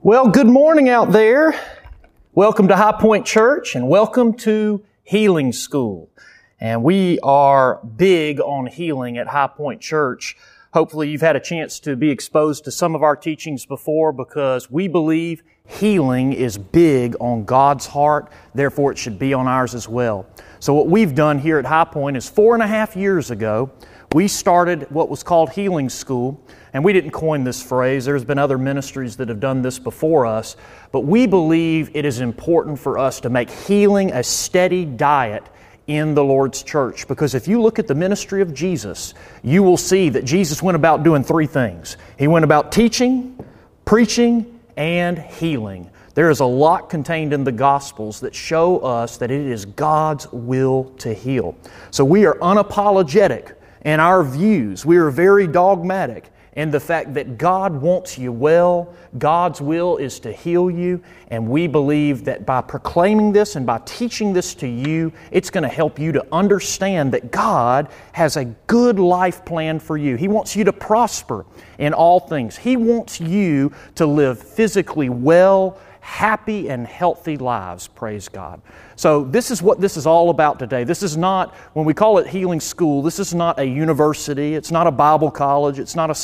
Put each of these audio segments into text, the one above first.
Well, good morning out there. Welcome to High Point Church and welcome to Healing School. And we are big on healing at High Point Church. Hopefully you've had a chance to be exposed to some of our teachings before because we believe healing is big on God's heart. Therefore, it should be on ours as well. So what we've done here at High Point is 4.5 years ago, we started what was called Healing School. And we didn't coin this phrase. There's been other ministries that have done this before us. But we believe it is important for us to make healing a steady diet in the Lord's church. Because if you look at the ministry of Jesus, you will see that Jesus went about doing three things. He went about teaching, preaching, and healing. There is a lot contained in the Gospels that show us that it is God's will to heal. So we are unapologetic in our views. We are very dogmatic. And the fact that God wants you well, God's will is to heal you, and we believe that by proclaiming this and by teaching this to you, it's going to help you to understand that God has a good life plan for you. He wants you to prosper in all things. He wants you to live physically well, happy and healthy lives, praise God. So this is what this is all about today. This is not, when we call it Healing School, this is not a university, it's not a Bible college, it's not a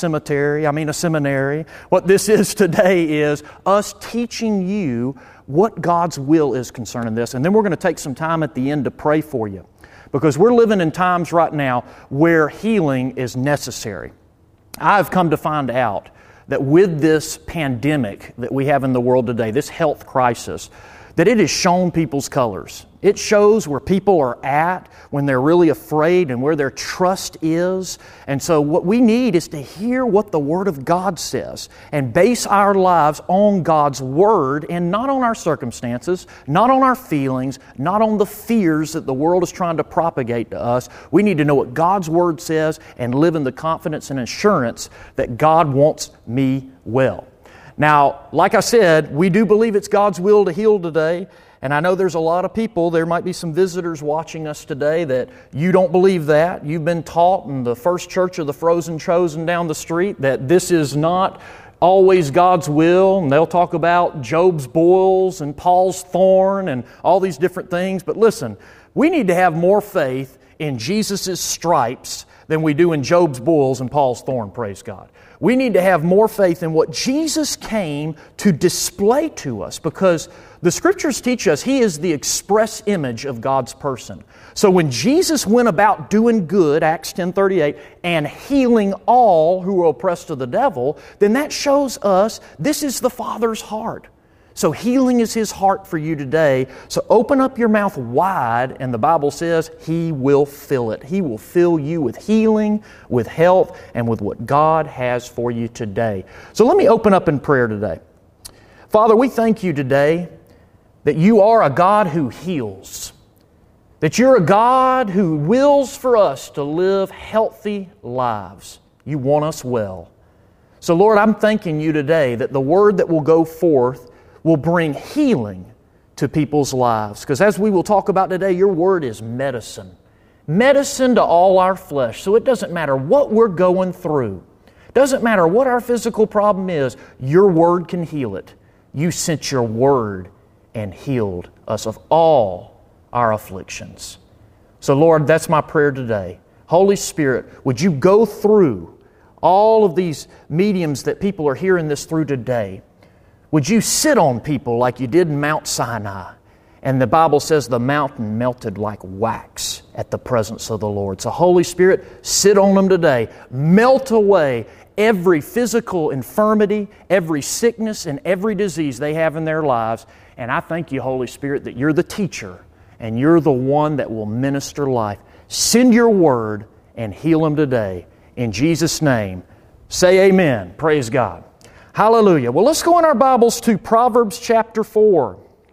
seminary. What this is today is us teaching you what God's will is concerning this. And then we're going to take some time at the end to pray for you. Because we're living in times right now where healing is necessary. I've come to find out that with this pandemic that we have in the world today, this health crisis, that it has shown people's colors. It shows where people are at when they're really afraid and where their trust is. And so what we need is to hear what the Word of God says and base our lives on God's Word and not on our circumstances, not on our feelings, not on the fears that the world is trying to propagate to us. We need to know what God's Word says and live in the confidence and assurance that God wants me well. Now, like I said, we do believe it's God's will to heal today. And I know there's a lot of people, there might be some visitors watching us today that you don't believe that. You've been taught in the First Church of the Frozen Chosen down the street that this is not always God's will. And they'll talk about Job's boils and Paul's thorn and all these different things. But listen, we need to have more faith in Jesus' stripes than we do in Job's boils and Paul's thorn, praise God. We need to have more faith in what Jesus came to display to us because the Scriptures teach us He is the express image of God's person. So when Jesus went about doing good, Acts 10:38, and healing all who were oppressed of the devil, then that shows us this is the Father's heart. So healing is His heart for you today. So open up your mouth wide, and the Bible says He will fill it. He will fill you with healing, with health, and with what God has for you today. So let me open up in prayer today. Father, we thank You today that You are a God who heals. That You're a God who wills for us to live healthy lives. You want us well. So Lord, I'm thanking You today that the word that will go forth will bring healing to people's lives. Because as we will talk about today, Your Word is medicine. Medicine to all our flesh. So it doesn't matter what we're going through. It doesn't matter what our physical problem is. Your Word can heal it. You sent Your Word and healed us of all our afflictions. So Lord, that's my prayer today. Holy Spirit, would You go through all of these mediums that people are hearing this through today? Would You sit on people like You did in Mount Sinai? And the Bible says the mountain melted like wax at the presence of the Lord. So Holy Spirit, sit on them today. Melt away every physical infirmity, every sickness, and every disease they have in their lives. And I thank You, Holy Spirit, that You're the teacher and You're the one that will minister life. Send Your Word and heal them today. In Jesus' name, say amen. Praise God. Hallelujah. Well, let's go in our Bibles to Proverbs chapter 4.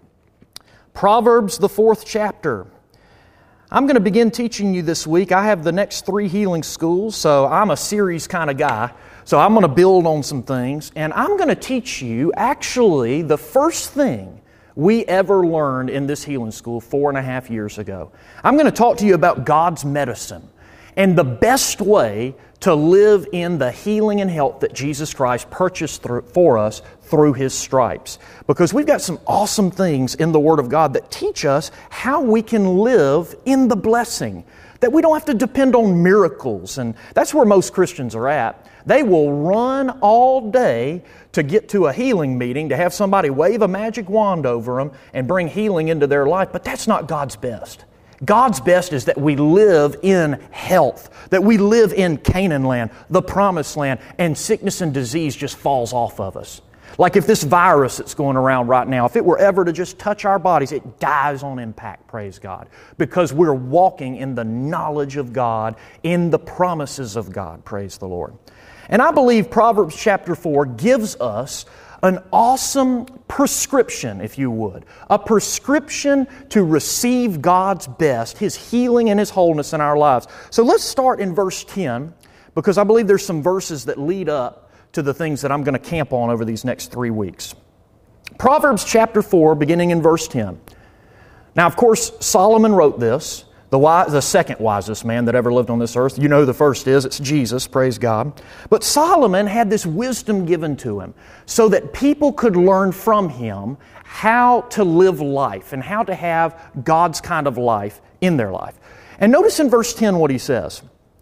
Proverbs, the 4th chapter. I'm going to begin teaching you this week. I have the next 3 healing schools, so I'm a series kind of guy. So I'm going to build on some things, and I'm going to teach you actually the first thing we ever learned in this healing school 4.5 years ago. I'm going to talk to you about God's medicine. And the best way to live in the healing and health that Jesus Christ purchased for us through His stripes. Because we've got some awesome things in the Word of God that teach us how we can live in the blessing. That we don't have to depend on miracles. And that's where most Christians are at. They will run all day to get to a healing meeting, to have somebody wave a magic wand over them and bring healing into their life. But that's not God's best. God's best is that we live in health, that we live in Canaan land, the promised land, and sickness and disease just falls off of us. Like if this virus that's going around right now, if it were ever to just touch our bodies, it dies on impact, praise God, because we're walking in the knowledge of God, in the promises of God, praise the Lord. And I believe Proverbs chapter 4 gives us an awesome prescription, if you would. A prescription to receive God's best, His healing and His wholeness in our lives. So let's start in verse 10, because I believe there's some verses that lead up to the things that I'm going to camp on over these next 3 weeks. Proverbs chapter 4, beginning in verse 10. Now, of course, Solomon wrote this, the second wisest man that ever lived on this earth. You know who the first is. It's Jesus, praise God. But Solomon had this wisdom given to him so that people could learn from him how to live life and how to have God's kind of life in their life. And notice in verse 10 what he says.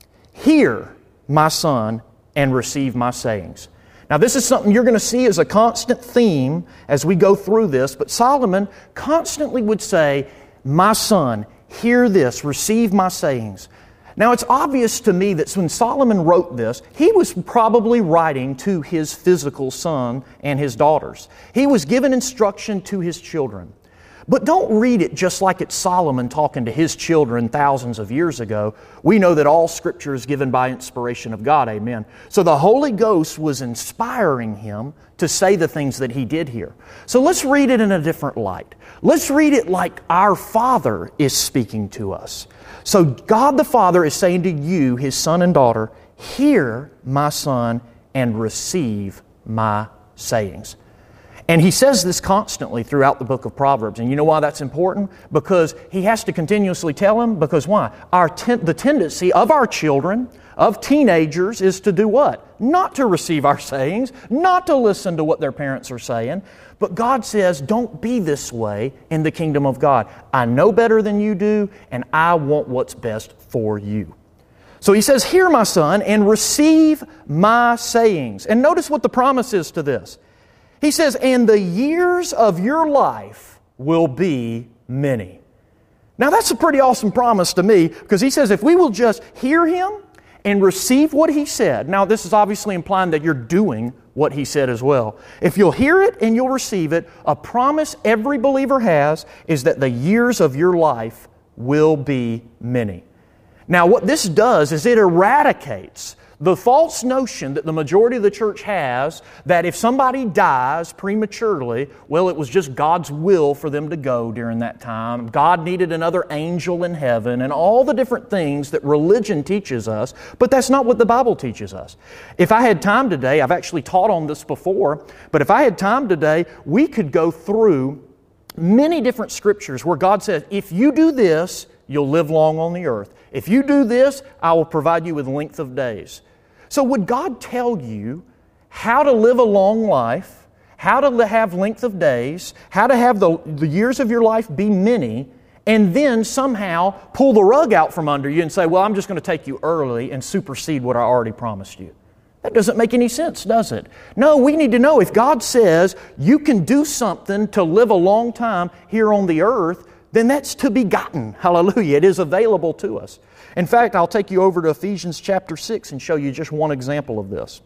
Hear, my son, and receive my sayings. Now this is something you're going to see as a constant theme as we go through this, but Solomon constantly would say, my son, hear this, receive my sayings. Now it's obvious to me that when Solomon wrote this, he was probably writing to his physical son and his daughters. He was giving instruction to his children. But don't read it just like it's Solomon talking to his children thousands of years ago. We know that all Scripture is given by inspiration of God, amen. So the Holy Ghost was inspiring him to say the things that he did here. So let's read it in a different light. Let's read it like our Father is speaking to us. So God the Father is saying to you, His son and daughter, hear, my son, and receive my sayings. And he says this constantly throughout the book of Proverbs. And you know why that's important? Because he has to continuously tell them. Because why? The tendency of our children, of teenagers, is to do what? Not to receive our sayings, not to listen to what their parents are saying. But God says, don't be this way in the kingdom of God. I know better than you do, and I want what's best for you. So he says, hear, my son, and receive my sayings. And notice what the promise is to this. He says, and the years of your life will be many. Now that's a pretty awesome promise to me, because he says if we will just hear Him and receive what He said. Now this is obviously implying that you're doing what He said as well. If you'll hear it and you'll receive it, a promise every believer has is that the years of your life will be many. Now what this does is it eradicates the false notion that the majority of the church has that if somebody dies prematurely, well, it was just God's will for them to go during that time. God needed another angel in heaven and all the different things that religion teaches us, but that's not what the Bible teaches us. If I had time today, I've actually taught on this before, but if I had time today, we could go through many different scriptures where God says, if you do this, you'll live long on the earth. If you do this, I will provide you with length of days. So would God tell you how to live a long life, how to have length of days, how to have the years of your life be many, and then somehow pull the rug out from under you and say, well, I'm just going to take you early and supersede what I already promised you? That doesn't make any sense, does it? No, we need to know if God says you can do something to live a long time here on the earth, then that's to be gotten. Hallelujah. It is available to us. In fact, I'll take you over to Ephesians chapter 6 and show you just one example of this.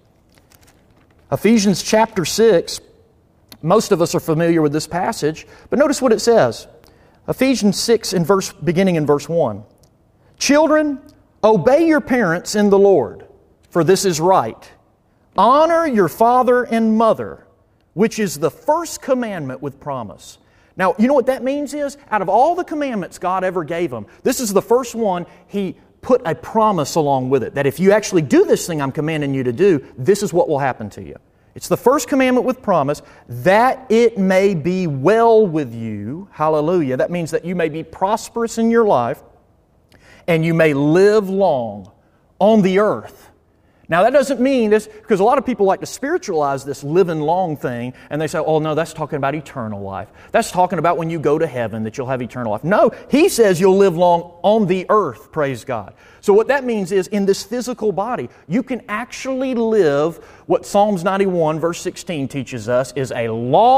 Ephesians chapter 6, most of us are familiar with this passage, but notice what it says. Ephesians 6, beginning in verse 1. Children, obey your parents in the Lord, for this is right. Honor your father and mother, which is the first commandment with promise. Now, you know what that means is, out of all the commandments God ever gave them, this is the first one He put a promise along with it, that if you actually do this thing I'm commanding you to do, this is what will happen to you. It's the first commandment with promise, that it may be well with you. Hallelujah. That means that you may be prosperous in your life, and you may live long on the earth. Now that doesn't mean this, because a lot of people like to spiritualize this living long thing, and they say, oh no, that's talking about eternal life. That's talking about when you go to heaven that you'll have eternal life. No, He says you'll live long on the earth, praise God. So what that means is in this physical body, you can actually live what Psalms 91 verse 16 teaches us is a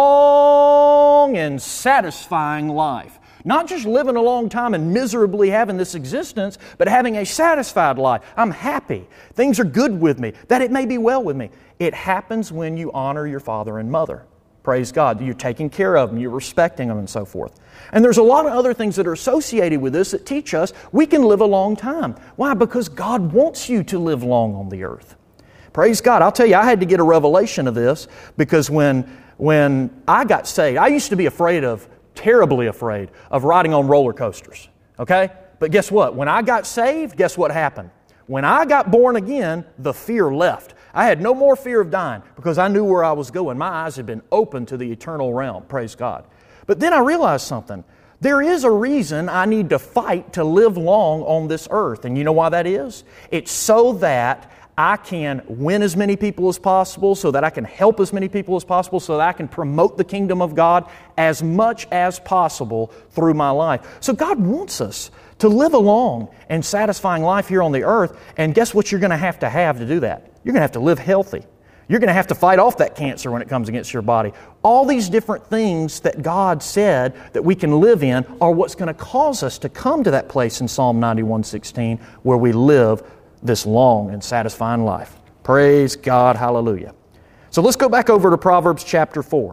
long and satisfying life. Not just living a long time and miserably having this existence, but having a satisfied life. I'm happy. Things are good with me. That it may be well with me. It happens when you honor your father and mother. Praise God. You're taking care of them. You're respecting them and so forth. And there's a lot of other things that are associated with this that teach us we can live a long time. Why? Because God wants you to live long on the earth. Praise God. I'll tell you, I had to get a revelation of this because when I got saved, I used to be terribly afraid of riding on roller coasters, okay? But guess what? When I got saved, guess what happened? When I got born again, the fear left. I had no more fear of dying because I knew where I was going. My eyes had been opened to the eternal realm, praise God. But then I realized something. There is a reason I need to fight to live long on this earth. And you know why that is? It's so that I can win as many people as possible, so that I can help as many people as possible, so that I can promote the kingdom of God as much as possible through my life. So God wants us to live a long and satisfying life here on the earth. And guess what you're going to have to do that? You're going to have to live healthy. You're going to have to fight off that cancer when it comes against your body. All these different things that God said that we can live in are what's going to cause us to come to that place in Psalm 91:16 where we live this long and satisfying life. Praise God, hallelujah. So let's go back over to Proverbs chapter 4.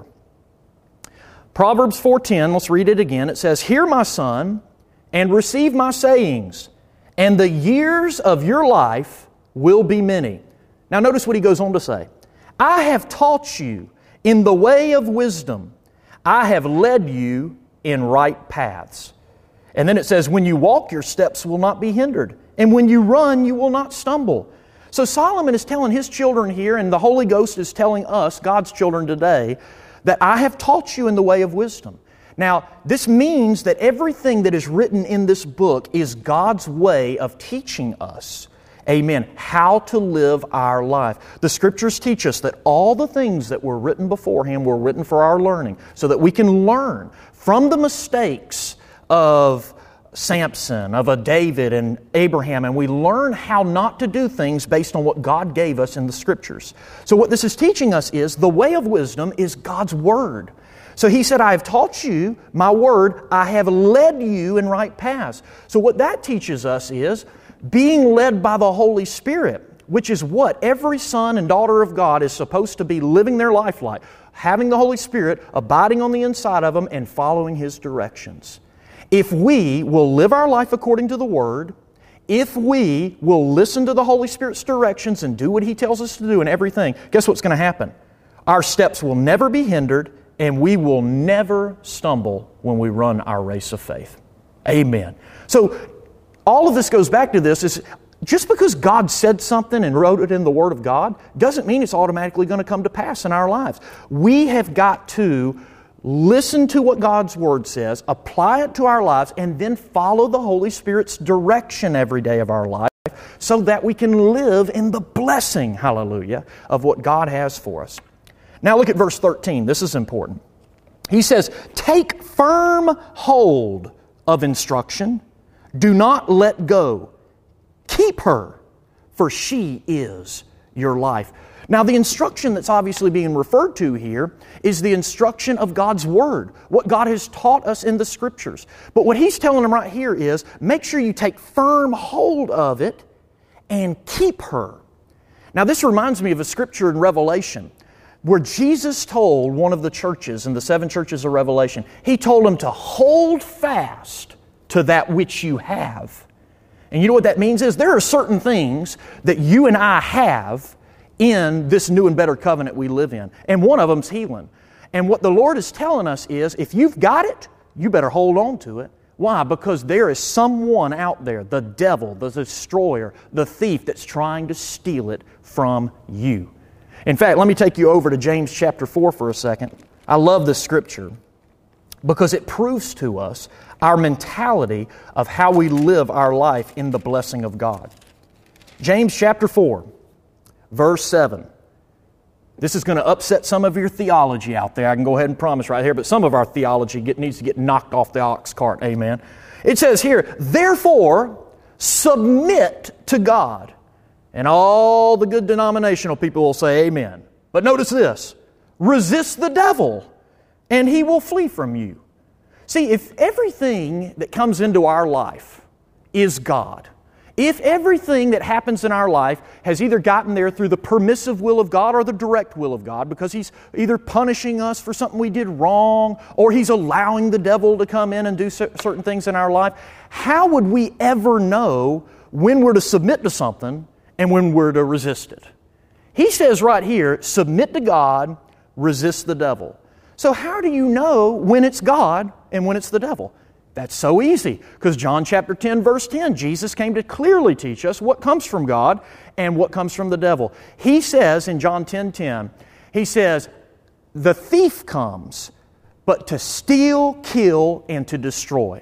Proverbs 4:10, let's read it again. It says, "Hear, my son, and receive my sayings, and the years of your life will be many." Now notice what he goes on to say. "I have taught you in the way of wisdom. I have led you in right paths." And then it says, "When you walk, your steps will not be hindered. And when you run, you will not stumble." So Solomon is telling his children here, and the Holy Ghost is telling us, God's children today, that I have taught you in the way of wisdom. Now, this means that everything that is written in this book is God's way of teaching us, amen, how to live our life. The Scriptures teach us that all the things that were written beforehand were written for our learning, so that we can learn from the mistakes of Samson, of a David and Abraham, and we learn how not to do things based on what God gave us in the Scriptures. So what this is teaching us is the way of wisdom is God's Word. So He said, "I have taught you my Word, I have led you in right paths." So what that teaches us is being led by the Holy Spirit, which is what every son and daughter of God is supposed to be living their life like, having the Holy Spirit abiding on the inside of them and following His directions. If we will live our life according to the Word, if we will listen to the Holy Spirit's directions and do what He tells us to do in everything, guess what's going to happen? Our steps will never be hindered, and we will never stumble when we run our race of faith. Amen. So all of this goes back to this is just because God said something and wrote it in the Word of God doesn't mean it's automatically going to come to pass in our lives. We have got to listen to what God's Word says, apply it to our lives, and then follow the Holy Spirit's direction every day of our life so that we can live in the blessing, hallelujah, of what God has for us. Now look at verse 13. This is important. He says, "Take firm hold of instruction. Do not let go. Keep her, for she is your life." Now, the instruction that's obviously being referred to here is the instruction of God's Word, what God has taught us in the Scriptures. But what He's telling them right here is, make sure you take firm hold of it and keep her. Now, this reminds me of a Scripture in Revelation where Jesus told one of the churches in the 7 churches of Revelation, He told them to hold fast to that which you have. And you know what that means is there are certain things that you and I have in this new and better covenant we live in. And one of them's healing. And what the Lord is telling us is, if you've got it, you better hold on to it. Why? Because there is someone out there, the devil, the destroyer, the thief, that's trying to steal it from you. In fact, let me take you over to James chapter 4 for a second. I love this scripture because it proves to us our mentality of how we live our life in the blessing of God. James chapter 4, verse 7. This is going to upset some of your theology out there. I can go ahead and promise right here, but some of our theology needs to get knocked off the ox cart. Amen. It says here, therefore, submit to God. And all the good denominational people will say amen. But notice this, resist the devil, and he will flee from you. See, if everything that comes into our life is God, if everything that happens in our life has either gotten there through the permissive will of God or the direct will of God, because He's either punishing us for something we did wrong, or He's allowing the devil to come in and do certain things in our life, how would we ever know when we're to submit to something and when we're to resist it? He says right here, submit to God, resist the devil. So how do you know when it's God and when it's the devil? That's so easy, because John chapter 10, verse 10, Jesus came to clearly teach us what comes from God and what comes from the devil. He says in John 10:10, He says, the thief comes, but to steal, kill, and to destroy.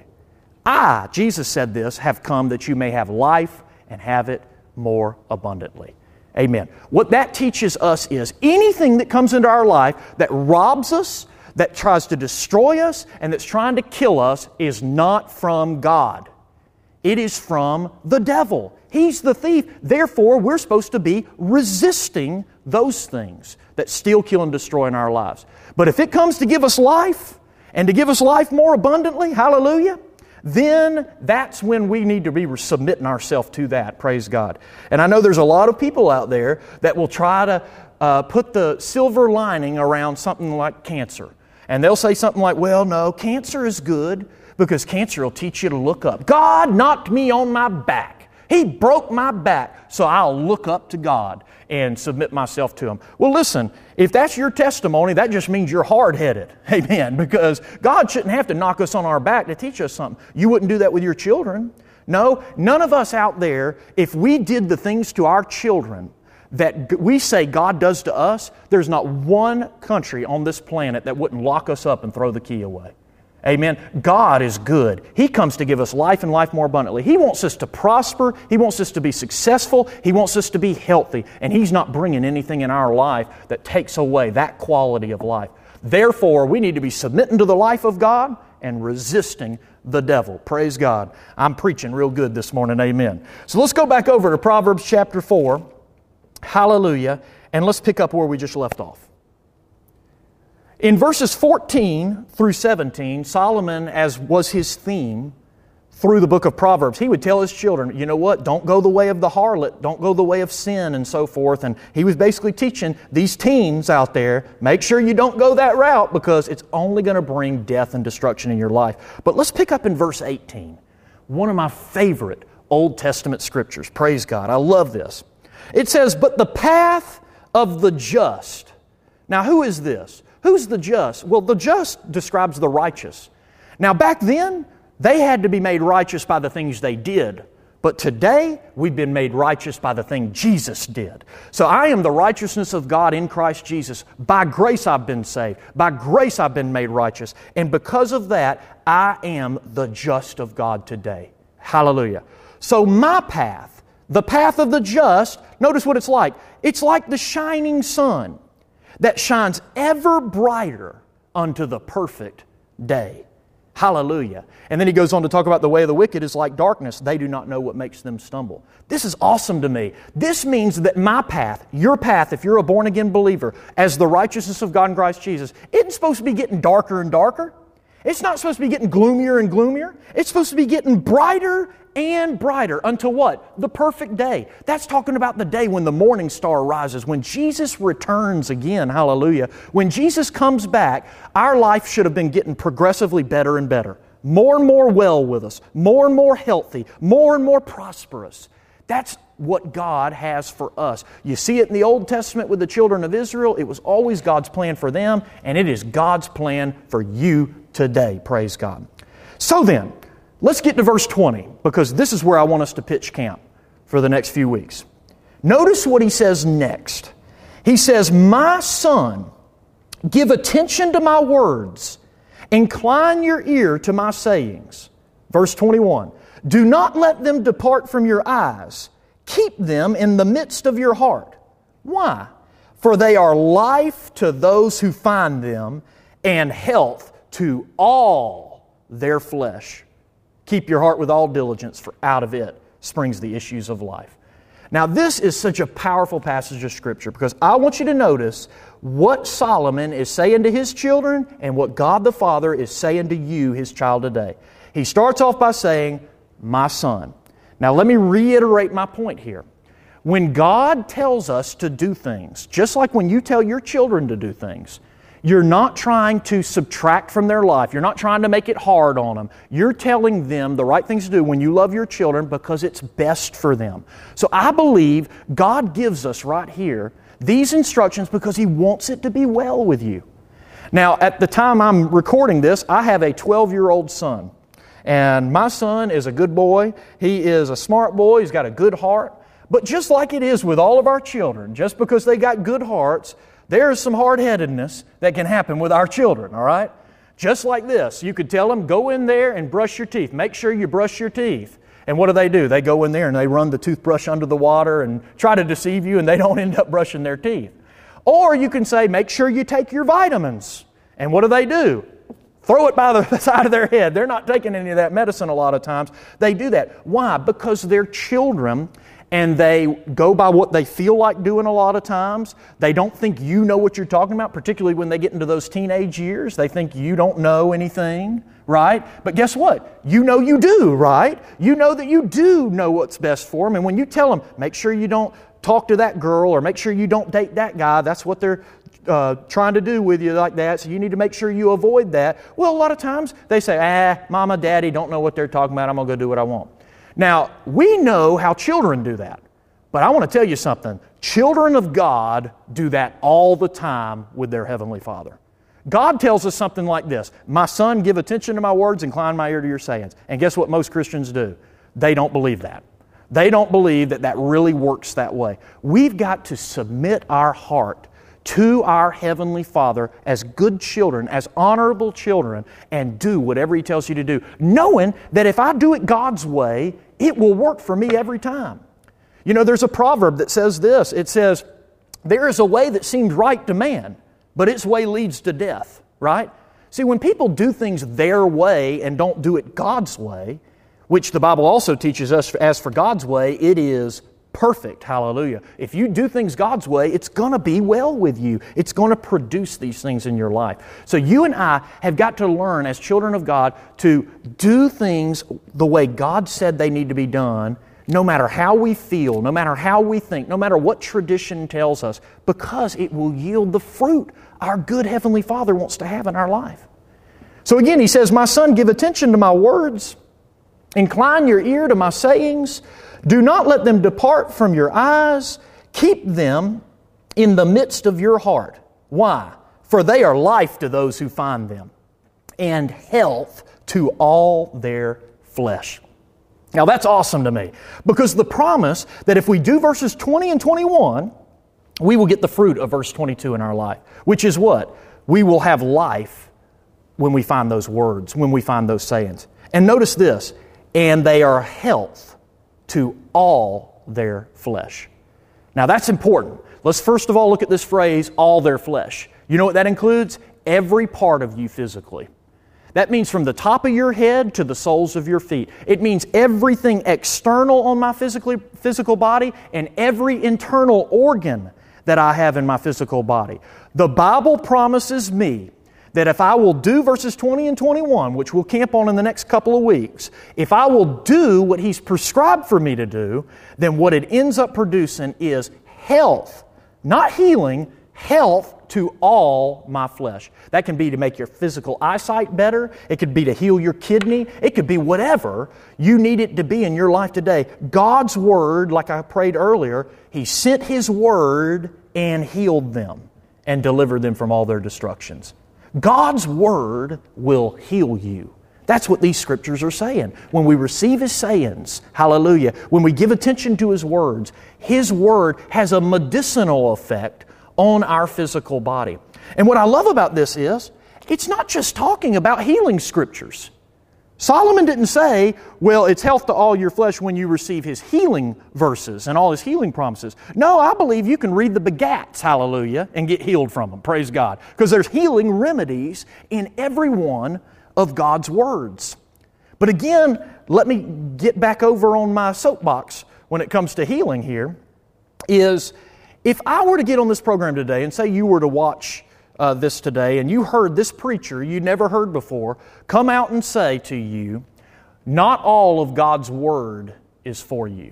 I, Jesus said this, have come that you may have life and have it more abundantly. Amen. What that teaches us is anything that comes into our life that robs us, that tries to destroy us, and that's trying to kill us is not from God. It is from the devil. He's the thief. Therefore, we're supposed to be resisting those things that steal, kill, and destroy in our lives. But if it comes to give us life, and to give us life more abundantly, hallelujah, then that's when we need to be submitting ourselves to that, praise God. And I know there's a lot of people out there that will try to put the silver lining around something like cancer. And they'll say something like, well, no, cancer is good because cancer will teach you to look up. God knocked me on my back. He broke my back, so I'll look up to God and submit myself to Him. Well, listen, if that's your testimony, that just means you're hard-headed. Amen. Because God shouldn't have to knock us on our back to teach us something. You wouldn't do that with your children. No, none of us out there, if we did the things to our children that we say God does to us, there's not one country on this planet that wouldn't lock us up and throw the key away. Amen. God is good. He comes to give us life and life more abundantly. He wants us to prosper. He wants us to be successful. He wants us to be healthy. And He's not bringing anything in our life that takes away that quality of life. Therefore, we need to be submitting to the life of God and resisting the devil. Praise God. I'm preaching real good this morning. Amen. So let's go back over to Proverbs chapter 4. Hallelujah. And let's pick up where we just left off. In verses 14 through 17, Solomon, as was his theme through the book of Proverbs, he would tell his children, you know what, don't go the way of the harlot, don't go the way of sin and so forth. And he was basically teaching these teens out there, make sure you don't go that route because it's only going to bring death and destruction in your life. But let's pick up in verse 18, one of my favorite Old Testament scriptures. Praise God. I love this. It says, but the path of the just. Now, who is this? Who's the just? Well, the just describes the righteous. Now, back then, they had to be made righteous by the things they did. But today, we've been made righteous by the thing Jesus did. So I am the righteousness of God in Christ Jesus. By grace I've been saved. By grace I've been made righteous. And because of that, I am the just of God today. Hallelujah. So my path, the path of the just, notice what it's like. It's like the shining sun that shines ever brighter unto the perfect day. Hallelujah. And then he goes on to talk about the way of the wicked is like darkness. They do not know what makes them stumble. This is awesome to me. This means that my path, your path, if you're a born-again believer, as the righteousness of God in Christ Jesus, isn't supposed to be getting darker and darker. It's not supposed to be getting gloomier and gloomier. It's supposed to be getting brighter and brighter until what? The perfect day. That's talking about the day when the morning star rises, when Jesus returns again. Hallelujah. When Jesus comes back, our life should have been getting progressively better and better. More and more well with us. More and more healthy. More and more prosperous. That's what God has for us. You see it in the Old Testament with the children of Israel. It was always God's plan for them, and it is God's plan for you today. Praise God. So then, let's get to verse 20, because this is where I want us to pitch camp for the next few weeks. Notice what he says next. He says, my son, give attention to my words. Incline your ear to my sayings. Verse 21, do not let them depart from your eyes. Keep them in the midst of your heart. Why? For they are life to those who find them, and health to all their flesh. Keep your heart with all diligence, for out of it springs the issues of life. Now, this is such a powerful passage of Scripture because I want you to notice what Solomon is saying to his children and what God the Father is saying to you, his child, today. He starts off by saying, my son. Now, let me reiterate my point here. When God tells us to do things, just like when you tell your children to do things, you're not trying to subtract from their life. You're not trying to make it hard on them. You're telling them the right things to do when you love your children because it's best for them. So I believe God gives us right here these instructions because He wants it to be well with you. Now, at the time I'm recording this, I have a 12-year-old son. And my son is a good boy. He is a smart boy. He's got a good heart. But just like it is with all of our children, just because they got good hearts, there's some hard-headedness that can happen with our children, all right? Just like this. You could tell them, go in there and brush your teeth. Make sure you brush your teeth. And what do? They go in there and they run the toothbrush under the water and try to deceive you, and they don't end up brushing their teeth. Or you can say, make sure you take your vitamins. And what do? Throw it by the side of their head. They're not taking any of that medicine a lot of times. They do that. Why? Because they're children, and they go by what they feel like doing a lot of times. They don't think you know what you're talking about, particularly when they get into those teenage years. They think you don't know anything, right? But guess what? You know you do, right? You know that you do know what's best for them. And when you tell them, make sure you don't talk to that girl or make sure you don't date that guy, that's what they're trying to do with you like that, so you need to make sure you avoid that. Well, a lot of times they say, Mama, Daddy don't know what they're talking about. I'm going to go do what I want. Now, we know how children do that. But I want to tell you something. Children of God do that all the time with their Heavenly Father. God tells us something like this. My son, give attention to my words, incline my ear to your sayings. And guess what most Christians do? They don't believe that. They don't believe that that really works that way. We've got to submit our heart to our Heavenly Father as good children, as honorable children, and do whatever He tells you to do, knowing that if I do it God's way, it will work for me every time. You know, there's a proverb that says this. It says, there is a way that seems right to man, but its way leads to death, right? See, when people do things their way and don't do it God's way, which the Bible also teaches us as for God's way, it is perfect. Hallelujah. If you do things God's way, it's going to be well with you. It's going to produce these things in your life. So you and I have got to learn as children of God to do things the way God said they need to be done, no matter how we feel, no matter how we think, no matter what tradition tells us, because it will yield the fruit our good Heavenly Father wants to have in our life. So again, He says, my son, give attention to my words. Incline your ear to my sayings. Do not let them depart from your eyes. Keep them in the midst of your heart. Why? For they are life to those who find them, and health to all their flesh. Now that's awesome to me, because the promise that if we do verses 20 and 21, we will get the fruit of verse 22 in our life, which is what? We will have life when we find those words, when we find those sayings. And notice this, and they are health to all their flesh. Now that's important. Let's first of all look at this phrase, all their flesh. You know what that includes? Every part of you physically. That means from the top of your head to the soles of your feet. It means everything external on my physical body and every internal organ that I have in my physical body. The Bible promises me that if I will do verses 20 and 21, which we'll camp on in the next couple of weeks, if I will do what He's prescribed for me to do, then what it ends up producing is health, not healing, health to all my flesh. That can be to make your physical eyesight better. It could be to heal your kidney. It could be whatever you need it to be in your life today. God's Word, like I prayed earlier, He sent His Word and healed them and delivered them from all their destructions. God's Word will heal you. That's what these Scriptures are saying. When we receive His sayings, hallelujah, when we give attention to His words, His Word has a medicinal effect on our physical body. And what I love about this is, it's not just talking about healing Scriptures. Solomon didn't say, well, it's health to all your flesh when you receive his healing verses and all his healing promises. No, I believe you can read the begats, hallelujah, and get healed from them, praise God. Because there's healing remedies in every one of God's words. But again, let me get back over on my soapbox when it comes to healing here, is if I were to get on this program today and say you were to watch this today, and you heard this preacher you never heard before come out and say to you, not all of God's Word is for you.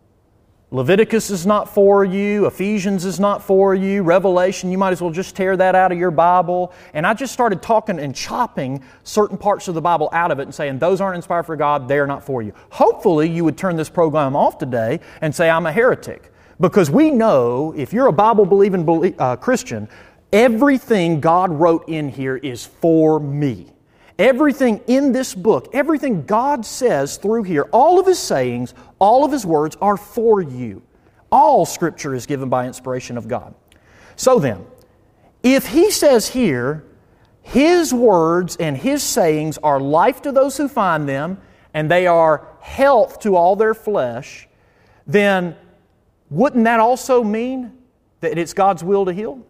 Leviticus is not for you, Ephesians is not for you, Revelation, you might as well just tear that out of your Bible. And I just started talking and chopping certain parts of the Bible out of it and saying, those aren't inspired for God, they're not for you. Hopefully you would turn this program off today and say, I'm a heretic. Because we know, if you're a Bible-believing Christian, everything God wrote in here is for me. Everything in this book, everything God says through here, all of His sayings, all of His words are for you. All Scripture is given by inspiration of God. So then, if He says here, His words and His sayings are life to those who find them, and they are health to all their flesh, then wouldn't that also mean that it's God's will to heal?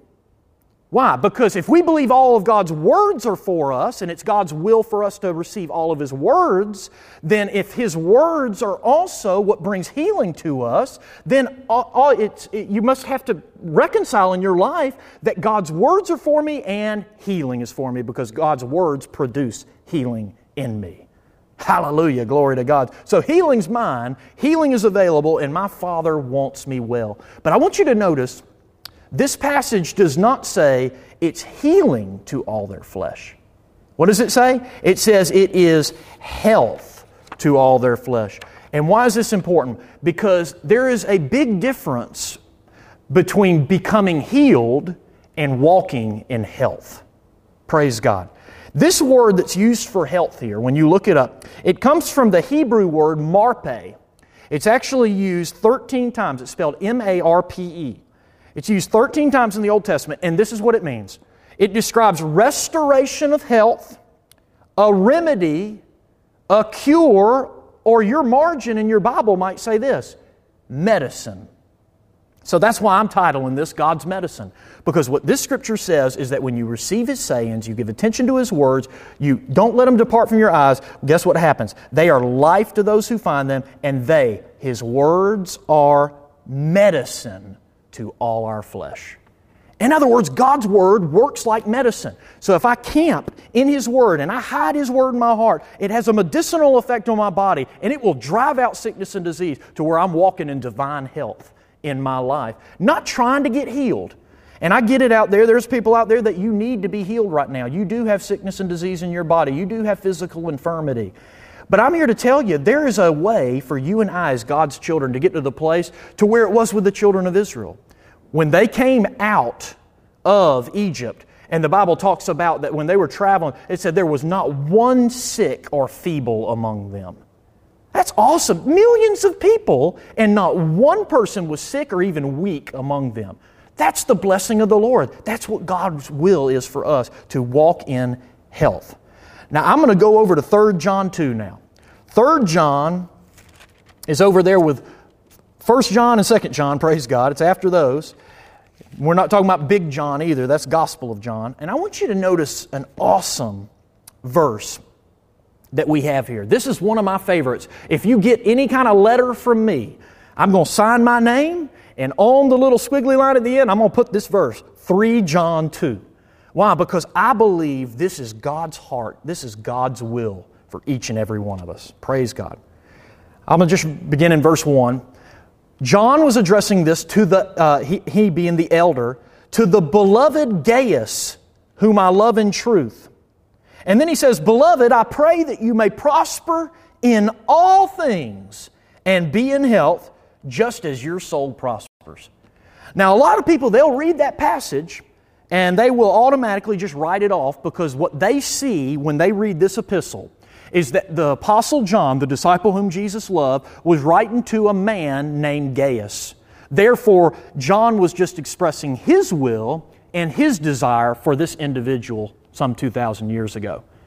Why? Because if we believe all of God's words are for us, and it's God's will for us to receive all of His words, then if His words are also what brings healing to us, then you must have to reconcile in your life that God's words are for me and healing is for me, because God's words produce healing in me. Hallelujah, glory to God. So healing's mine, healing is available, and my Father wants me well. But I want you to notice, this passage does not say it's healing to all their flesh. What does it say? It says it is health to all their flesh. And why is this important? Because there is a big difference between becoming healed and walking in health. Praise God. This word that's used for health here, when you look it up, it comes from the Hebrew word marpe. It's actually used 13 times. It's spelled M-A-R-P-E. It's used 13 times in the Old Testament, and this is what it means. It describes restoration of health, a remedy, a cure, or your margin in your Bible might say this, medicine. So that's why I'm titling this God's Medicine. Because what this Scripture says is that when you receive His sayings, you give attention to His words, you don't let them depart from your eyes, guess what happens? They are life to those who find them, and His words are medicine to all our flesh. In other words, God's Word works like medicine. So if I camp in His Word and I hide His Word in my heart, it has a medicinal effect on my body, and it will drive out sickness and disease to where I'm walking in divine health in my life. Not trying to get healed. And I get it out there. There's people out there that you need to be healed right now. You do have sickness and disease in your body. You do have physical infirmity. But I'm here to tell you, there is a way for you and I as God's children to get to the place to where it was with the children of Israel. When they came out of Egypt, and the Bible talks about that when they were traveling, it said there was not one sick or feeble among them. That's awesome. Millions of people, and not one person was sick or even weak among them. That's the blessing of the Lord. That's what God's will is for us, to walk in health. Now, I'm going to go over to 3 John 2 now. 3 John is over there with 1 John and 2 John, praise God. It's after those. We're not talking about Big John either. That's Gospel of John. And I want you to notice an awesome verse that we have here. This is one of my favorites. If you get any kind of letter from me, I'm going to sign my name, and on the little squiggly line at the end, I'm going to put this verse, 3 John 2. Why? Because I believe this is God's heart. This is God's will for each and every one of us. Praise God. I'm going to just begin in verse 1. John was addressing this to he being the elder, to the beloved Gaius, whom I love in truth. And then he says, Beloved, I pray that you may prosper in all things and be in health, just as your soul prospers. Now, a lot of people, they'll read that passage and they will automatically just write it off, because what they see when they read this epistle is that the Apostle John, the disciple whom Jesus loved, was writing to a man named Gaius. Therefore, John was just expressing his will and his desire for this individual some 2,000 years ago.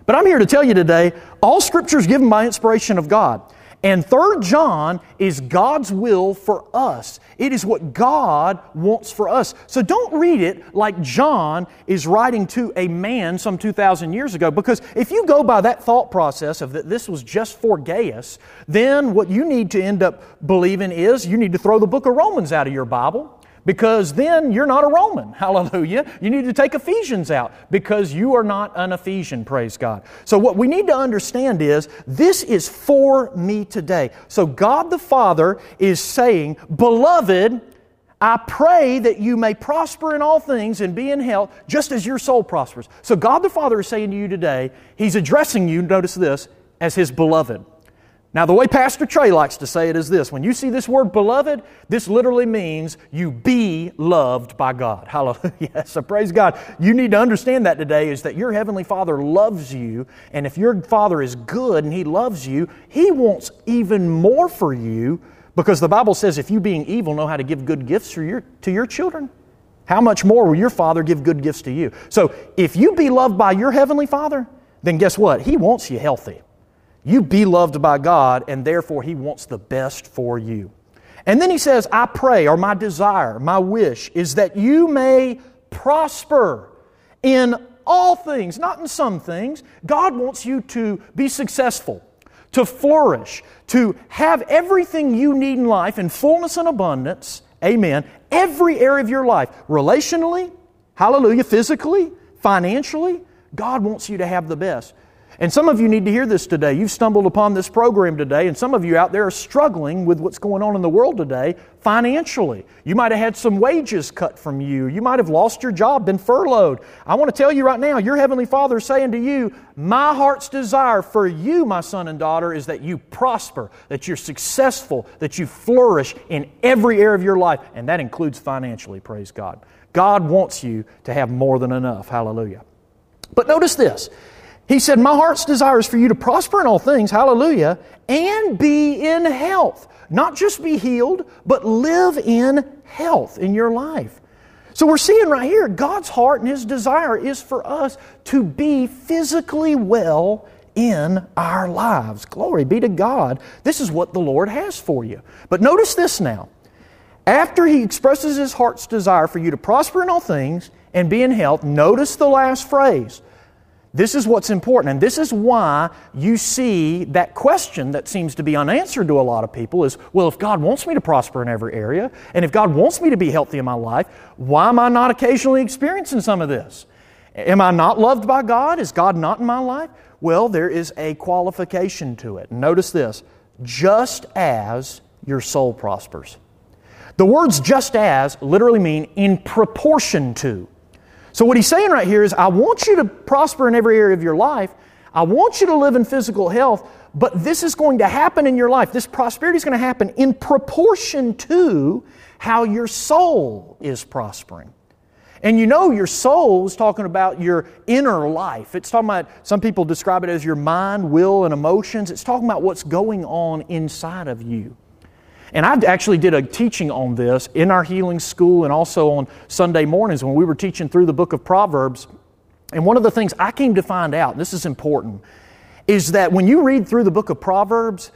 But I'm here to tell you today, all Scripture is given by inspiration of God. And 3 John is God's will for us. It is what God wants for us. So don't read it like John is writing to a man some 2,000 years ago, because if you go by that thought process of that this was just for Gaius, then what you need to end up believing is you need to throw the book of Romans out of your Bible, because then you're not a Roman. Hallelujah. You need to take Ephesians out because you are not an Ephesian, praise God. So what we need to understand is this is for me today. So God the Father is saying, Beloved, I pray that you may prosper in all things and be in health just as your soul prospers. So God the Father is saying to you today, He's addressing you, notice this, as His beloved. Now, the way Pastor Trey likes to say it is this. When you see this word beloved, this literally means you be loved by God. Hallelujah. So praise God. You need to understand that today is that your Heavenly Father loves you. And if your Father is good and He loves you, He wants even more for you, because the Bible says if you being evil know how to give good gifts to your children, how much more will your Father give good gifts to you? So if you be loved by your Heavenly Father, then guess what? He wants you healthy. You be loved by God, and therefore He wants the best for you. And then He says, I pray, or my desire, my wish, is that you may prosper in all things, not in some things. God wants you to be successful, to flourish, to have everything you need in life in fullness and abundance. Amen. Every area of your life, relationally, hallelujah, physically, financially, God wants you to have the best. And some of you need to hear this today. You've stumbled upon this program today, and some of you out there are struggling with what's going on in the world today financially. You might have had some wages cut from you. You might have lost your job, been furloughed. I want to tell you right now, your Heavenly Father is saying to you, my heart's desire for you, my son and daughter, is that you prosper, that you're successful, that you flourish in every area of your life, and that includes financially, praise God. God wants you to have more than enough, hallelujah. But notice this. He said, my heart's desire is for you to prosper in all things, hallelujah, and be in health. Not just be healed, but live in health in your life. So we're seeing right here, God's heart and His desire is for us to be physically well in our lives. Glory be to God. This is what the Lord has for you. But notice this now. After He expresses His heart's desire for you to prosper in all things and be in health, notice the last phrase. This is what's important, and this is why you see that question that seems to be unanswered to a lot of people is, well, if God wants me to prosper in every area, and if God wants me to be healthy in my life, why am I not occasionally experiencing some of this? Am I not loved by God? Is God not in my life? Well, there is a qualification to it. Notice this, just as your soul prospers. The words just as literally mean in proportion to. So what He's saying right here is, I want you to prosper in every area of your life. I want you to live in physical health, but this is going to happen in your life. This prosperity is going to happen in proportion to how your soul is prospering. And you know your soul is talking about your inner life. It's talking about, some people describe it as your mind, will, and emotions. It's talking about what's going on inside of you. And I actually did a teaching on this in our healing school and also on Sunday mornings when we were teaching through the book of Proverbs. And one of the things I came to find out, and this is important, is that when you read through the book of Proverbs,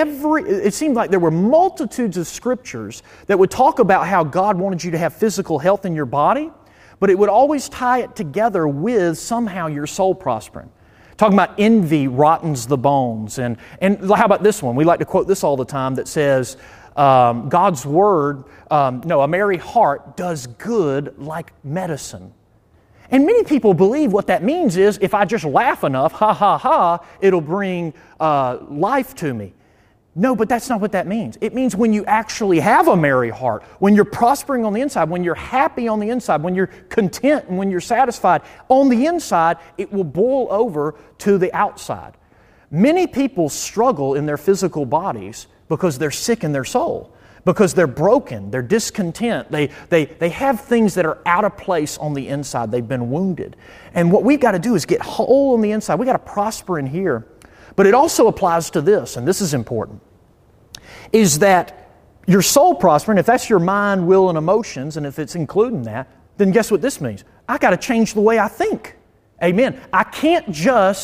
it seemed like there were multitudes of scriptures that would talk about how God wanted you to have physical health in your body, but it would always tie it together with somehow your soul prospering. Talking about envy rottens the bones. And how about this one? We like to quote this all the time that says, God's Word, a merry heart does good like medicine. And many people believe what that means is if I just laugh enough, ha ha ha, it'll bring life to me. No, but that's not what that means. It means when you actually have a merry heart, when you're prospering on the inside, when you're happy on the inside, when you're content and when you're satisfied on the inside, it will boil over to the outside. Many people struggle in their physical bodies because they're sick in their soul, because they're broken, they're discontent, they have things that are out of place on the inside, they've been wounded. And what we've got to do is get whole on the inside. We've got to prosper in here. But it also applies to this, and this is important, is that your soul prospering, if that's your mind, will, and emotions, and if it's including that, then guess what this means? I got to change the way I think. Amen. I can't just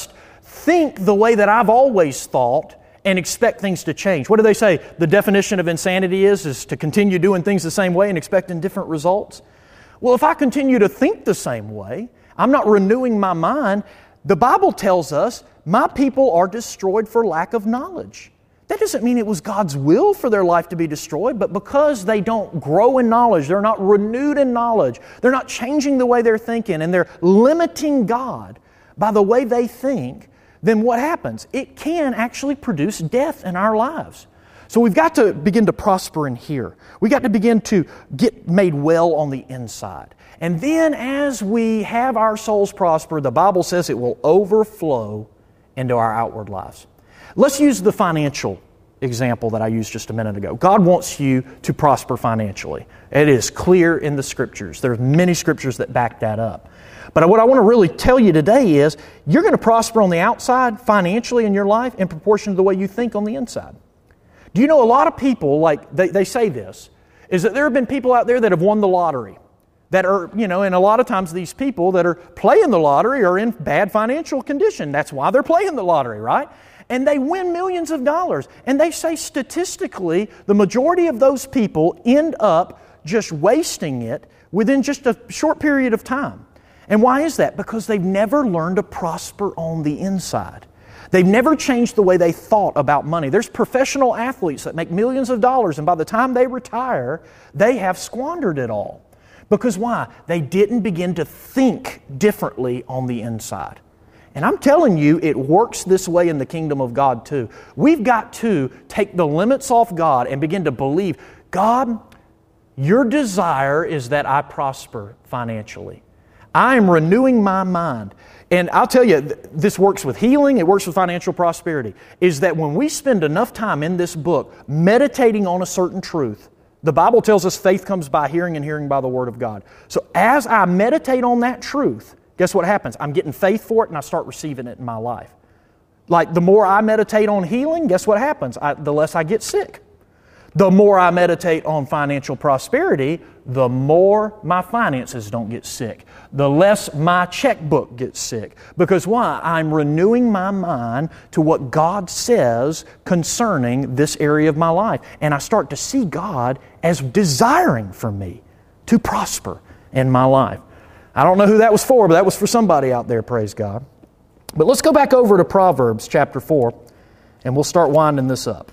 think the way that I've always thought and expect things to change. What do they say? The definition of insanity is to continue doing things the same way and expecting different results. Well, if I continue to think the same way, I'm not renewing my mind. The Bible tells us my people are destroyed for lack of knowledge. That doesn't mean it was God's will for their life to be destroyed, but because they don't grow in knowledge, they're not renewed in knowledge, they're not changing the way they're thinking, and they're limiting God by the way they think, then what happens? It can actually produce death in our lives. So we've got to begin to prosper in here. We've got to begin to get made well on the inside. And then as we have our souls prosper, the Bible says it will overflow into our outward lives. Let's use the financial example that I used just a minute ago. God wants you to prosper financially. It is clear in the Scriptures. There are many Scriptures that back that up. But what I want to really tell you today is you're going to prosper on the outside financially in your life in proportion to the way you think on the inside. Do you know a lot of people, like they say this, is that there have been people out there that have won the lottery that are, and a lot of times these people that are playing the lottery are in bad financial condition. That's why they're playing the lottery, right? And they win millions of dollars. And they say statistically, the majority of those people end up just wasting it within just a short period of time. And why is that? Because they've never learned to prosper on the inside. They've never changed the way they thought about money. There's professional athletes that make millions of dollars, and by the time they retire, they have squandered it all. Because why? They didn't begin to think differently on the inside. And I'm telling you, it works this way in the kingdom of God too. We've got to take the limits off God and begin to believe, God, your desire is that I prosper financially. I am renewing my mind. And I'll tell you, this works with healing, it works with financial prosperity, is that when we spend enough time in this book meditating on a certain truth, the Bible tells us faith comes by hearing and hearing by the Word of God. So as I meditate on that truth, guess what happens? I'm getting faith for it and I start receiving it in my life. Like the more I meditate on healing, guess what happens? The less I get sick. The more I meditate on financial prosperity, the more my finances don't get sick. The less my checkbook gets sick. Because why? I'm renewing my mind to what God says concerning this area of my life. And I start to see God as desiring for me to prosper in my life. I don't know who that was for, but that was for somebody out there, praise God. But let's go back over to Proverbs chapter 4, and we'll start winding this up.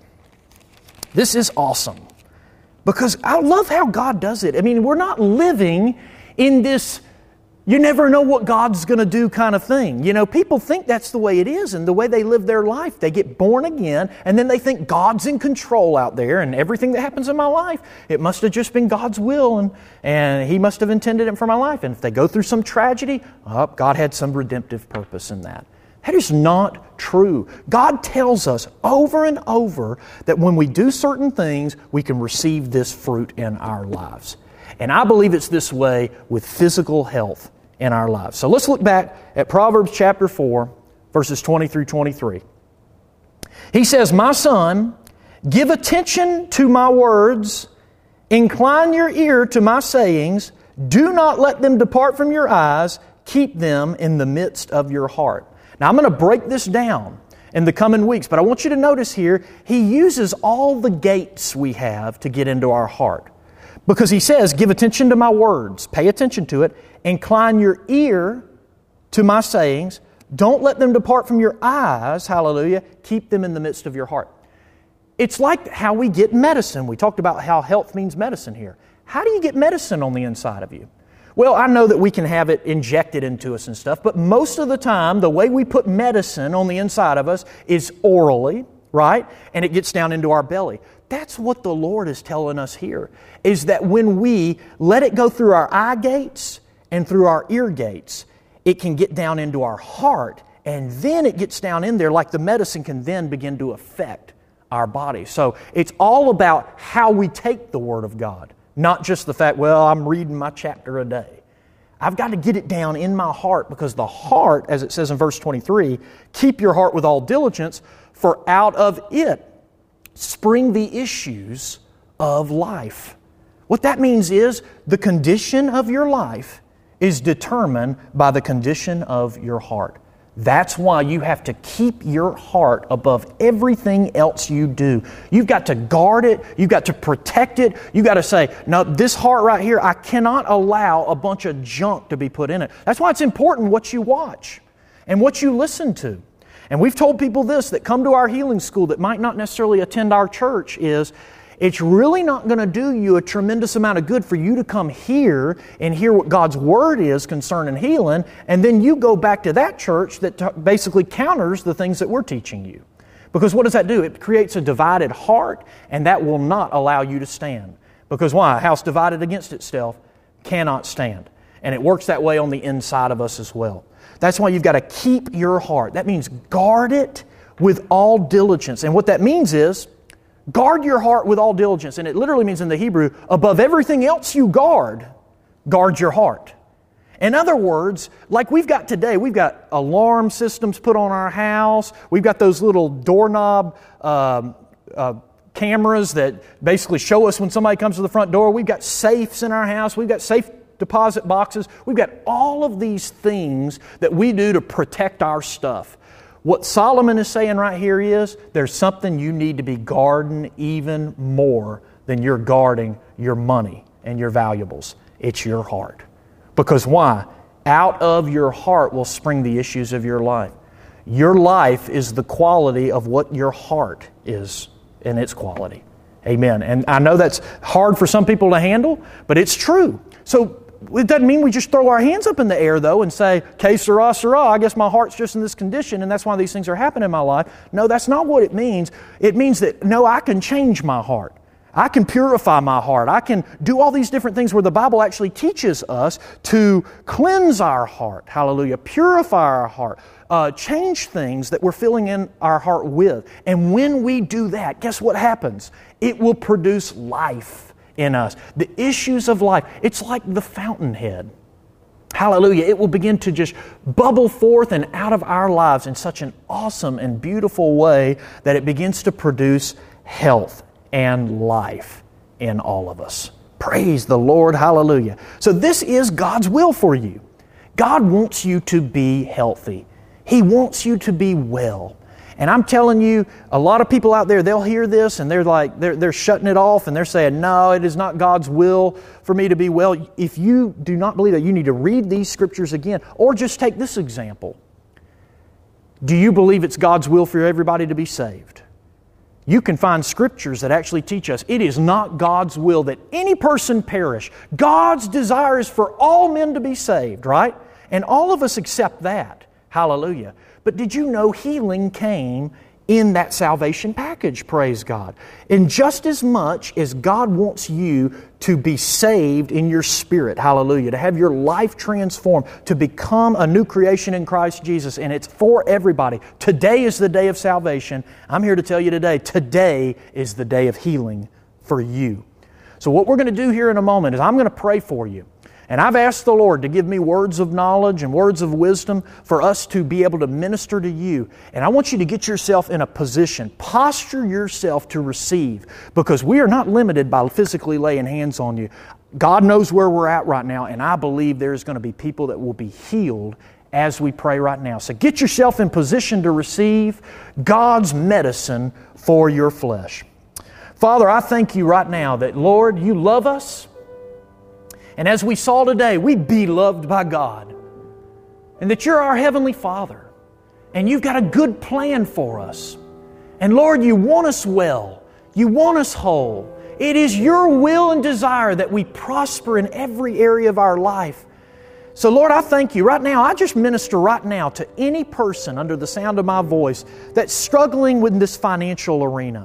This is awesome because I love how God does it. I mean, we're not living in this, you never know what God's going to do kind of thing. People think that's the way it is and the way they live their life. They get born again and then they think God's in control out there and everything that happens in my life, it must have just been God's will and He must have intended it for my life. And if they go through some tragedy, God had some redemptive purpose in that. That is not true. God tells us over and over that when we do certain things, we can receive this fruit in our lives. And I believe it's this way with physical health in our lives. So let's look back at Proverbs chapter 4, verses 20 through 23. He says, "My son, give attention to my words, incline your ear to my sayings, do not let them depart from your eyes, keep them in the midst of your heart." Now, I'm going to break this down in the coming weeks, but I want you to notice here, he uses all the gates we have to get into our heart. Because he says, give attention to my words, pay attention to it, incline your ear to my sayings, don't let them depart from your eyes, hallelujah, keep them in the midst of your heart. It's like how we get medicine. We talked about how health means medicine here. How do you get medicine on the inside of you? Well, I know that we can have it injected into us and stuff, but most of the time, the way we put medicine on the inside of us is orally, right? And it gets down into our belly. That's what the Lord is telling us here, is that when we let it go through our eye gates and through our ear gates, it can get down into our heart, and then it gets down in there like the medicine can then begin to affect our body. So it's all about how we take the Word of God. Not just the fact, well, I'm reading my chapter a day. I've got to get it down in my heart because the heart, as it says in verse 23, keep your heart with all diligence, for out of it spring the issues of life. What that means is the condition of your life is determined by the condition of your heart. That's why you have to keep your heart above everything else you do. You've got to guard it. You've got to protect it. You've got to say, no, this heart right here, I cannot allow a bunch of junk to be put in it. That's why it's important what you watch and what you listen to. And we've told people this, that come to our healing school that might not necessarily attend our church, is it's really not going to do you a tremendous amount of good for you to come here and hear what God's Word is concerning healing, and then you go back to that church that basically counters the things that we're teaching you. Because what does that do? It creates a divided heart, and that will not allow you to stand. Because why? A house divided against itself cannot stand. And it works that way on the inside of us as well. That's why you've got to keep your heart. That means guard it with all diligence. And what that means is, guard your heart with all diligence. And it literally means in the Hebrew, above everything else you guard your heart. In other words, like we've got today, we've got alarm systems put on our house. We've got those little doorknob cameras that basically show us when somebody comes to the front door. We've got safes in our house. We've got safe deposit boxes. We've got all of these things that we do to protect our stuff. What Solomon is saying right here is there's something you need to be guarding even more than you're guarding your money and your valuables. It's your heart. Because why? Out of your heart will spring the issues of your life. Your life is the quality of what your heart is in its quality. Amen. And I know that's hard for some people to handle, but it's true. So it doesn't mean we just throw our hands up in the air, though, and say, que sera, sera, I guess my heart's just in this condition, and that's why these things are happening in my life. No, that's not what it means. It means that, no, I can change my heart. I can purify my heart. I can do all these different things where the Bible actually teaches us to cleanse our heart. Hallelujah. Purify our heart. Change things that we're filling in our heart with. And when we do that, guess what happens? It will produce life in us. The issues of life, it's like the fountainhead. Hallelujah. It will begin to just bubble forth and out of our lives in such an awesome and beautiful way that it begins to produce health and life in all of us. Praise the Lord. Hallelujah. So this is God's will for you. God wants you to be healthy. He wants you to be well. And I'm telling you, a lot of people out there, they'll hear this and they're shutting it off and they're saying, no, it is not God's will for me to be well. If you do not believe that, you need to read these scriptures again. Or just take this example. Do you believe it's God's will for everybody to be saved? You can find scriptures that actually teach us it is not God's will that any person perish. God's desire is for all men to be saved, right? And all of us accept that. Hallelujah. But did you know healing came in that salvation package? Praise God. And just as much as God wants you to be saved in your spirit, hallelujah, to have your life transformed, to become a new creation in Christ Jesus, and it's for everybody. Today is the day of salvation. I'm here to tell you today is the day of healing for you. So what we're going to do here in a moment is I'm going to pray for you. And I've asked the Lord to give me words of knowledge and words of wisdom for us to be able to minister to you. And I want you to get yourself in a position, posture yourself to receive, because we are not limited by physically laying hands on you. God knows where we're at right now, and I believe there's going to be people that will be healed as we pray right now. So get yourself in position to receive God's medicine for your flesh. Father, I thank you right now that, Lord, you love us. And as we saw today, we be loved by God. And that you're our Heavenly Father. And you've got a good plan for us. And Lord, you want us well. You want us whole. It is your will and desire that we prosper in every area of our life. So Lord, I thank you right now. I just minister right now to any person under the sound of my voice that's struggling with this financial arena.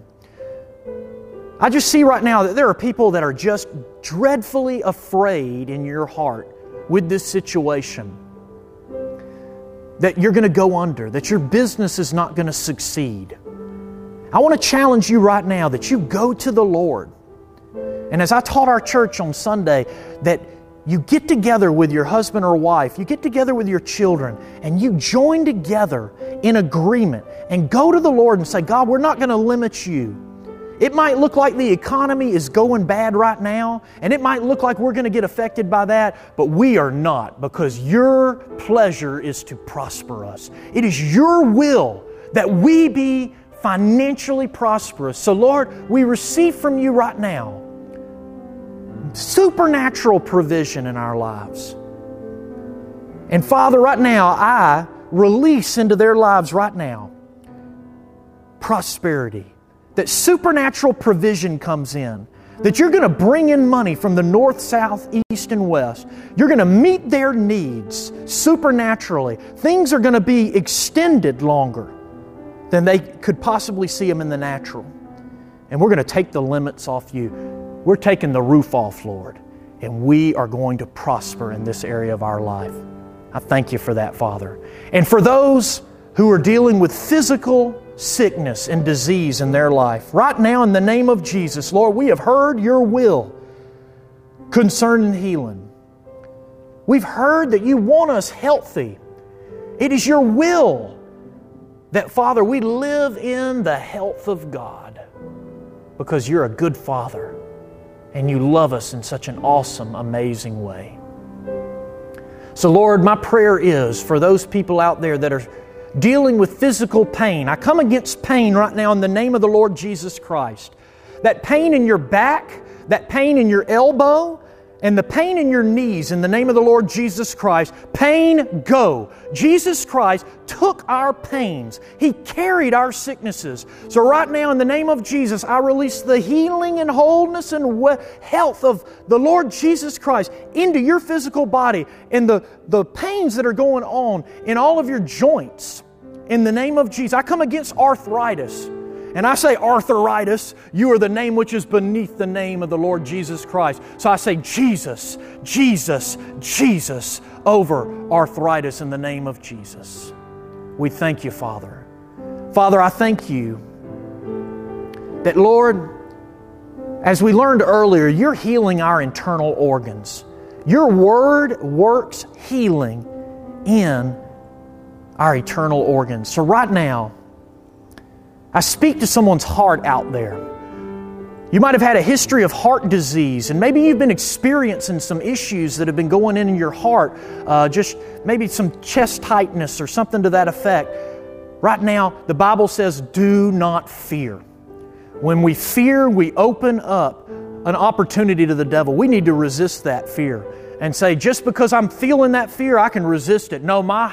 I just see right now that there are people that are just dreadfully afraid in your heart with this situation. That you're going to go under, that your business is not going to succeed. I want to challenge you right now that you go to the Lord. And as I taught our church on Sunday, that you get together with your husband or wife, you get together with your children, and you join together in agreement and go to the Lord and say, God, we're not going to limit you. It might look like the economy is going bad right now, and it might look like we're going to get affected by that, but we are not, because Your pleasure is to prosper us. It is Your will that we be financially prosperous. So Lord, we receive from You right now supernatural provision in our lives. And Father, right now, I release into their lives right now prosperity. That supernatural provision comes in. That You're going to bring in money from the north, south, east, and west. You're going to meet their needs supernaturally. Things are going to be extended longer than they could possibly see them in the natural. And we're going to take the limits off You. We're taking the roof off, Lord. And we are going to prosper in this area of our life. I thank You for that, Father. And for those who are dealing with physical sickness and disease in their life, right now in the name of Jesus, Lord, we have heard Your will concerning healing. We've heard that You want us healthy. It is Your will that, Father, we live in the health of God, because You're a good Father and You love us in such an awesome, amazing way. So Lord, my prayer is for those people out there that are dealing with physical pain. I come against pain right now in the name of the Lord Jesus Christ. That pain in your back, that pain in your elbow, and the pain in your knees in the name of the Lord Jesus Christ. Pain, go. Jesus Christ took our pains. He carried our sicknesses. So right now in the name of Jesus, I release the healing and wholeness and health of the Lord Jesus Christ into your physical body, and the pains that are going on in all of your joints. In the name of Jesus, I come against arthritis. And I say, arthritis, You are the name which is beneath the name of the Lord Jesus Christ. So I say, Jesus, Jesus, Jesus over arthritis in the name of Jesus. We thank You, Father. Father, I thank You that, Lord, as we learned earlier, You're healing our internal organs. Your Word works healing in our eternal organs. So right now, I speak to someone's heart out there. You might have had a history of heart disease, and maybe you've been experiencing some issues that have been going in your heart, just maybe some chest tightness or something to that effect. Right now, the Bible says, do not fear. When we fear, we open up an opportunity to the devil. We need to resist that fear and say, just because I'm feeling that fear, I can resist it. No, my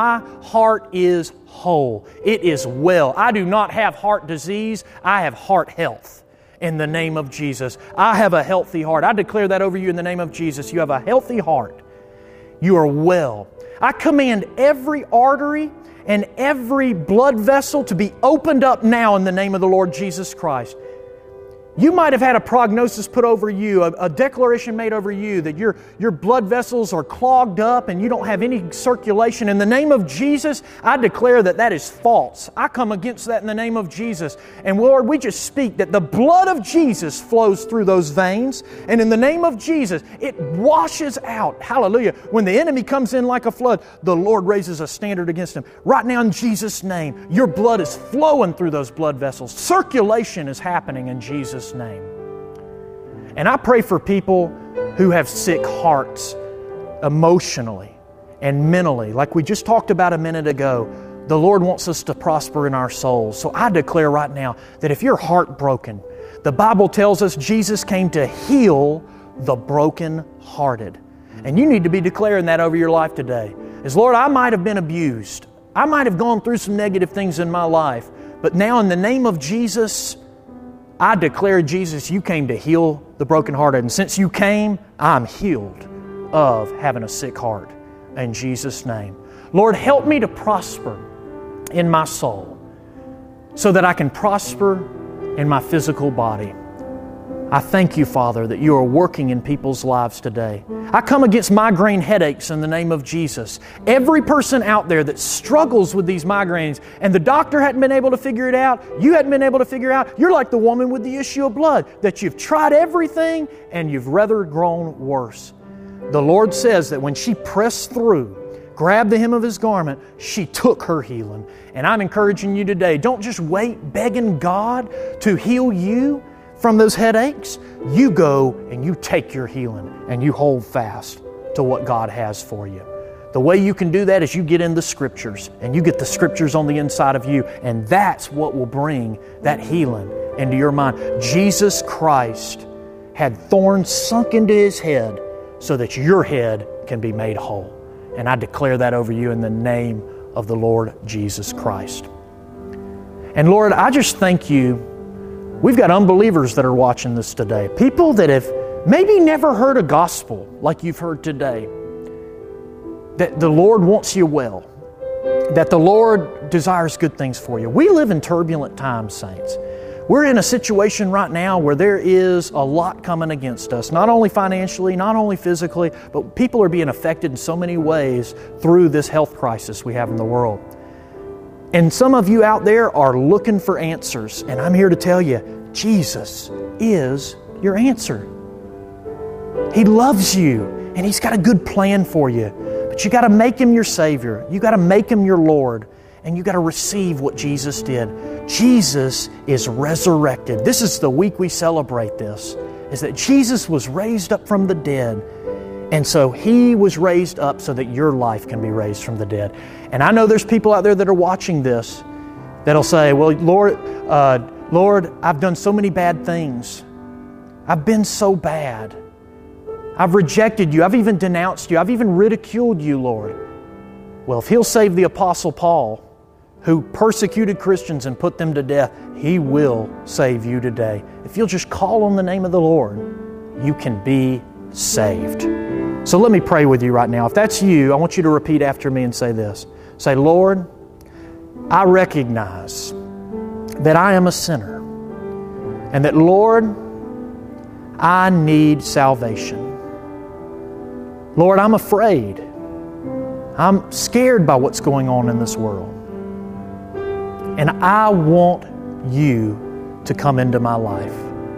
heart is whole. It is well. I do not have heart disease. I have heart health in the name of Jesus. I have a healthy heart. I declare that over you in the name of Jesus. You have a healthy heart. You are well. I command every artery and every blood vessel to be opened up now in the name of the Lord Jesus Christ. You might have had a prognosis put over you, a declaration made over you that your blood vessels are clogged up and you don't have any circulation. In the name of Jesus, I declare that that is false. I come against that in the name of Jesus. And Lord, we just speak that the blood of Jesus flows through those veins. And in the name of Jesus, it washes out. Hallelujah. When the enemy comes in like a flood, the Lord raises a standard against him. Right now in Jesus' name, your blood is flowing through those blood vessels. Circulation is happening in Jesus' name. And I pray for people who have sick hearts emotionally and mentally. Like we just talked about a minute ago, the Lord wants us to prosper in our souls. So I declare right now that if you're heartbroken, the Bible tells us Jesus came to heal the brokenhearted. And you need to be declaring that over your life today. As Lord, I might have been abused. I might have gone through some negative things in my life. But now in the name of Jesus, I declare, Jesus, you came to heal the brokenhearted. And since you came, I'm healed of having a sick heart. In Jesus' name. Lord, help me to prosper in my soul so that I can prosper in my physical body. I thank you, Father, that you are working in people's lives today. I come against migraine headaches in the name of Jesus. Every person out there that struggles with these migraines and the doctor hadn't been able to figure it out, you hadn't been able to figure out, you're like the woman with the issue of blood, that you've tried everything and you've rather grown worse. The Lord says that when she pressed through grabbed the hem of His garment, she took her healing. And I'm encouraging you today, don't just wait begging God to heal you from those headaches. You go and you take your healing and you hold fast to what God has for you. The way you can do that is you get in the Scriptures and you get the Scriptures on the inside of you, and that's what will bring that healing into your mind. Jesus Christ had thorns sunk into His head so that your head can be made whole. And I declare that over you in the name of the Lord Jesus Christ. And Lord, I just thank You. We've got unbelievers that are watching this today. People that have maybe never heard a gospel like you've heard today. That the Lord wants you well. That the Lord desires good things for you. We live in turbulent times, saints. We're in a situation right now where there is a lot coming against us, not only financially, not only physically, but people are being affected in so many ways through this health crisis we have in the world. And some of you out there are looking for answers, and I'm here to tell you, Jesus is your answer. He loves you, and He's got a good plan for you. But you got to make Him your Savior. You got to make Him your Lord. And you got to receive what Jesus did. Jesus is resurrected. This is the week we celebrate this, is that Jesus was raised up from the dead. And so He was raised up so that your life can be raised from the dead. And I know there's people out there that are watching this that'll say, well, Lord, I've done so many bad things. I've been so bad. I've rejected You. I've even denounced You. I've even ridiculed You, Lord. Well, if He'll save the Apostle Paul, who persecuted Christians and put them to death, He will save you today. If you'll just call on the name of the Lord, you can be saved. So let me pray with you right now. If that's you, I want you to repeat after me and say this. Say, Lord, I recognize that I am a sinner and that, Lord, I need salvation. Lord, I'm afraid. I'm scared by what's going on in this world. And I want You to come into my life.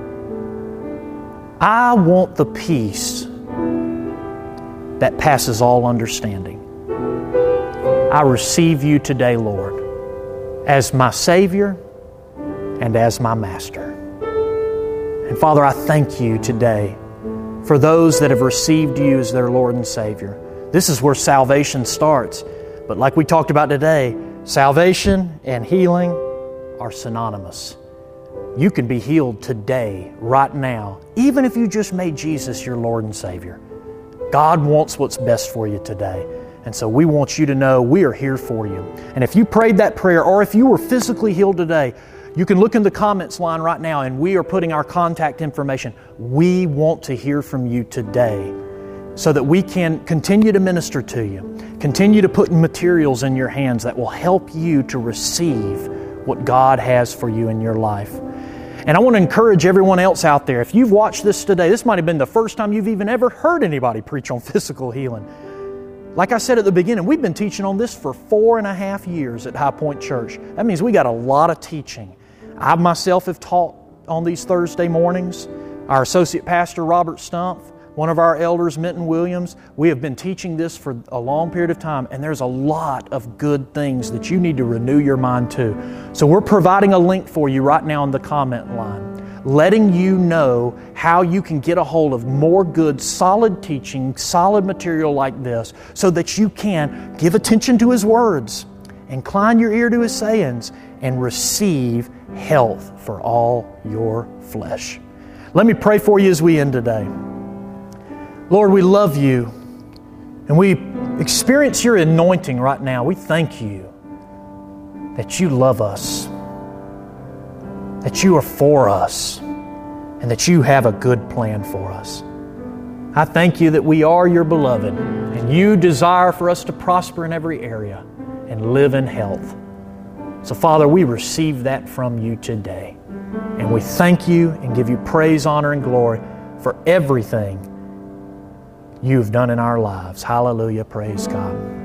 I want the peace that passes all understanding. I receive You today, Lord, as my Savior and as my Master. And Father, I thank You today for those that have received You as their Lord and Savior. This is where salvation starts. But like we talked about today, salvation and healing are synonymous. You can be healed today, right now, even if you just made Jesus your Lord and Savior. God wants what's best for you today. And so we want you to know we are here for you. And if you prayed that prayer, or if you were physically healed today, you can look in the comments line right now, and we are putting our contact information. We want to hear from you today so that we can continue to minister to you, continue to put materials in your hands that will help you to receive what God has for you in your life. And I want to encourage everyone else out there, if you've watched this today, this might have been the first time you've even ever heard anybody preach on physical healing. Like I said at the beginning, we've been teaching on this for 4.5 years at High Point Church. That means we got a lot of teaching. I myself have taught on these Thursday mornings. Our associate pastor, Robert Stumpf, one of our elders, Minton Williams, we have been teaching this for a long period of time, and there's a lot of good things that you need to renew your mind to. So we're providing a link for you right now in the comment line, letting you know how you can get a hold of more good, solid teaching, solid material like this, so that you can give attention to His words, incline your ear to His sayings, and receive health for all your flesh. Let me pray for you as we end today. Lord, we love You, and we experience Your anointing right now. We thank You that You love us, that You are for us, and that You have a good plan for us. I thank You that we are Your beloved, and You desire for us to prosper in every area and live in health. So, Father, we receive that from You today, and we thank You and give You praise, honor, and glory for everything You've done in our lives. Hallelujah. Praise God.